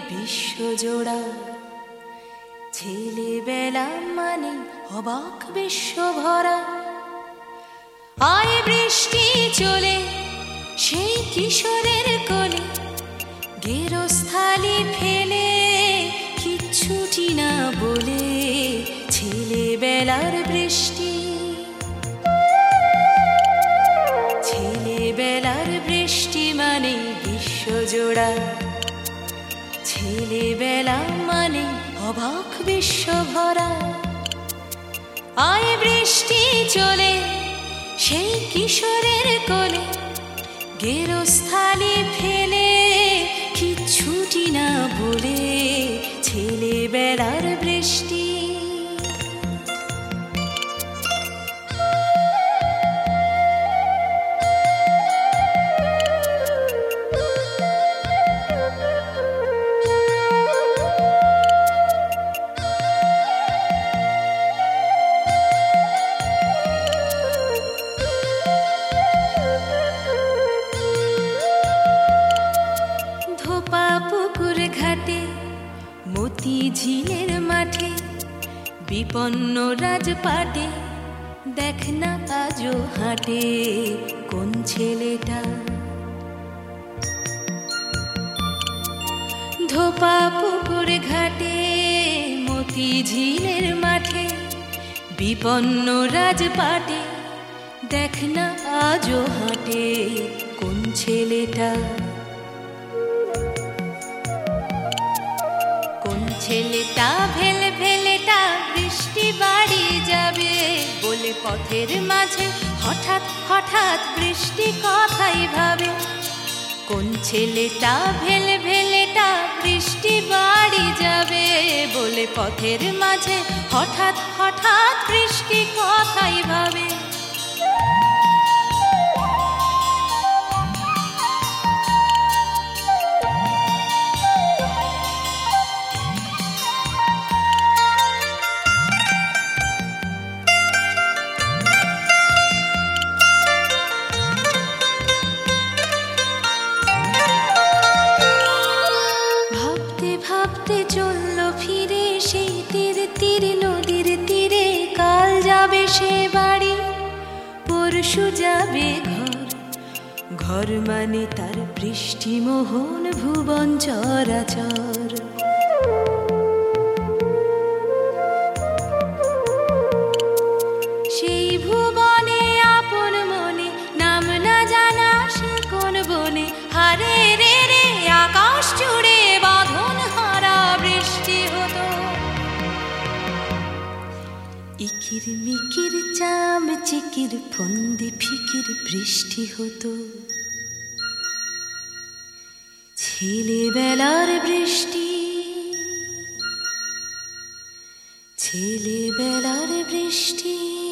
বিশ্বজোড়া, ছেলেবেলা মানে অবাক বিশ্বভরা। আয় বৃষ্টি চলে সেই কিশোরের কোলে, গেরস্থালি ফেলে কিচ্ছুটি না বলে, ছেলেবেলার বৃষ্টি। ছেলেবেলার বৃষ্টি মানে বিশ্বজোড়া, ছেলেবেলা মানে অবাক বিশ্বভরা। আয় বৃষ্টি চলে সেই কিশোরের কোলে, গেরস্থালি ফেলে কিচ্ছুটি না বলে, ছেলেবেলার বৃষ্টি। পুকুর ঘাটে, মতি ঝিলের মাঠে, বিপন্ন রাজপাটে, দেখ না আজও হাটে কোন ছেলেটা। ধোপা পুকুর ঘাটে, মতি ঝিলের মাঠে, বিপন্ন রাজপাটে, দেখ না আজও হাটে কোন ছেলেটা। ছেলেটা ভেলে ভেলেটা বৃষ্টি বাড়ি যাবে বলে, পথের মাঝে হঠাৎ হঠাৎ বৃষ্টি কথাই ভাবে। কোন ছেলেটা ভেলে ভেলেটা বৃষ্টি বাড়ি যাবে বলে, পথের মাঝে হঠাৎ হঠাৎ বৃষ্টি কথাই ভাবে। ভাবতে চলল ফিরে সেই তীর তীর নদীর তীরে, কাল যাবে সে বাড়ি, পরশু যাবে ঘর। ঘর মানে তার বৃষ্টিমোহন ভুবন চরাচর। সেই ভুবনে আপন মনে, নাম না জানা সে কোন বনে, হারে রে রে আকাশ জুড়ে বাঁধন হারা বৃষ্টি হতো। ইকির মিকির চাম চিকির ফন্দি ফিকির বৃষ্টি হতো। ছেলেবেলার বৃষ্টি, ছেলেবেলার বৃষ্টি।